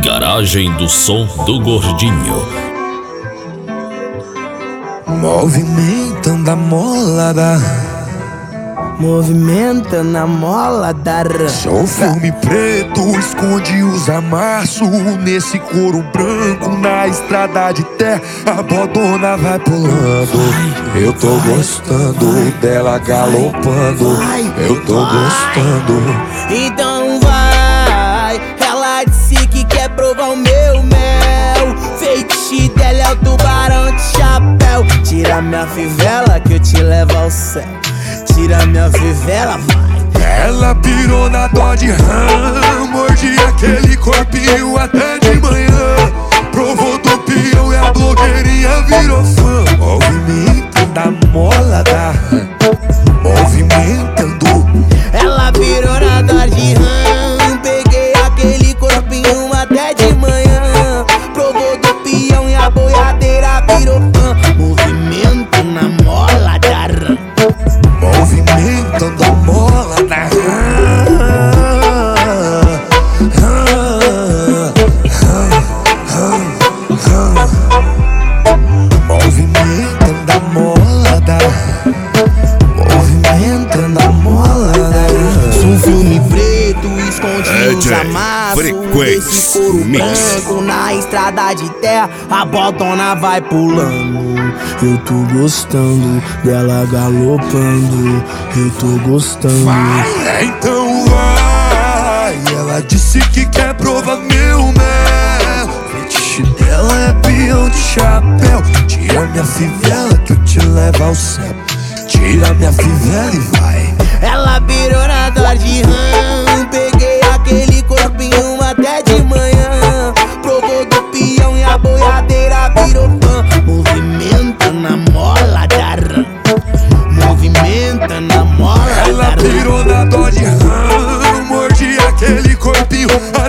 Garagem do Som do Gordinho. Movimentando a molada, movimentando a mola da sou filme preto, esconde os amassos nesse couro branco, na estrada de terra a bodona vai pulando. Eu tô gostando dela galopando, eu tô gostando. Então vai, ela disse que quer provar o meu mel. Feitiço dela é o tubarão de chapéu. Tira minha fivela que eu te levo ao céu. Tira minha fivela, vai. Ela pirou na Dodge Ram, mordi aquele corpinho até de manhã. Provou do peão e a blogueirinha virou fã. Movimentando a molada, movimentando. Ela pirou na Dodge Ram, peguei aquele corpinho até de manhã. Provou do peão e a boiadeira virou fã. Movimento na mola da Ram, movimentando a mola da movimentando a mola da, movimentando a mola da. Sou um filme preto, esconde os amassos desse couro branco, na estrada de terra a bodona vai pulando. Eu tô gostando dela galopando, eu tô gostando. Vai, então vai. Ela disse que quer provar meu mel. Fetiche dela é peão de chapéu. Tira minha fivela que eu te levo ao céu. Tira minha fivela e vai. Ela virou na Dodge Ram, peguei aquele corpinho até de manhã. Provou do peão e a boiadeira virou fã. Movimenta na mola da Ram, movimenta na mola da Ram. Ela virou na Dodge Ram, mordi aquele corpinho